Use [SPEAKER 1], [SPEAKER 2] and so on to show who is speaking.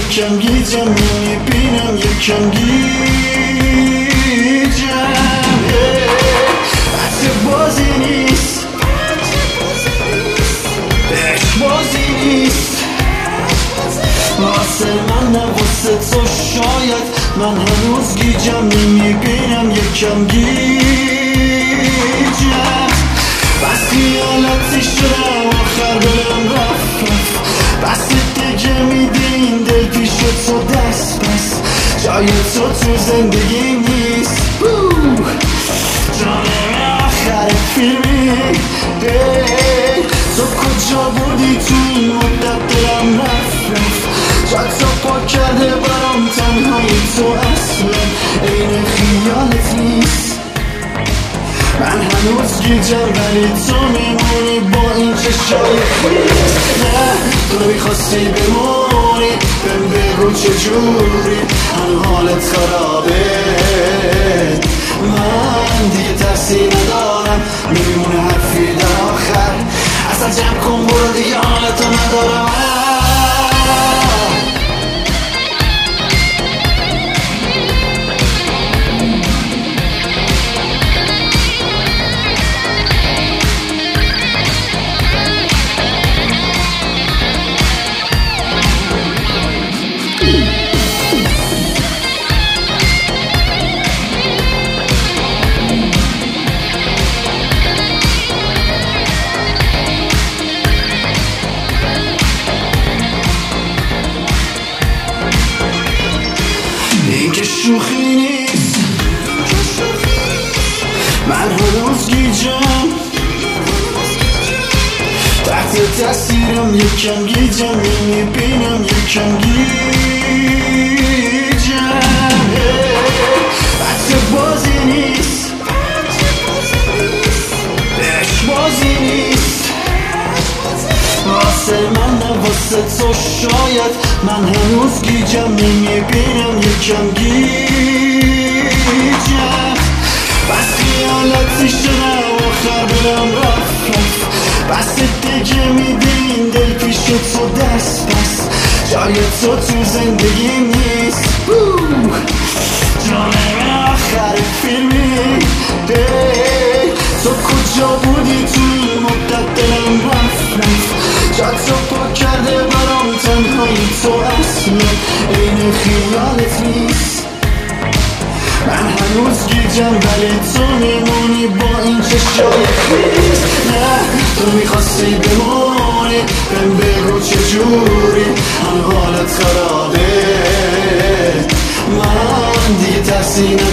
[SPEAKER 1] یکم گیجم میبینم یکم گیجم بچه بازی نیست عشق بازی نیست واسه من نه واسه تو شاید من هنوز گیجم میبینم یکم گیجم بس خیالاتی شدم آخر دلم رفت بس دیگه میده این دل پیش تو دست بس جای تو تو زندگی نیست جان آخر فیلمی تو کجا بودی تو این مدت دلم رفت جای تو پاک کرده برام تنهایی تو اصلا این خیالت نیست من هنوز گیجم ولی تو میمونی با این چشای خیلی نه تو میخواستی بمونی بهم بگو چجوری هنو حالت خرابه من دیگه ترسی ندارم میمونه حرفی در آخر اصلا جمع کن برو دیگه حالتو ندارم این که شوخی نیست من هنوز گیجم تحت تاثیرم یکم گیجم میبینم یکم گیجم بچه بازی نیست عشق بازی نیست واسه من نه واسه تو شاید من هنوز گیجم میبینم یکم گیجم بس خیالاتی شدم آخر دلم رفت بس دیگه میده این دل پیش تو دست بس جای تو تو زندگی نیست جان آخر فیلمی تو کجا بودی تو این مدت دلم رفت جا تو پاک کرده برام تنهایی تو اصلا این خیالت نیست من هنوز گیجم ولی تو میمونی با این چشای خیز نه تو میخواستی بمونی بهم بگو چجوری هم حالت خرابه من دیگه ترسی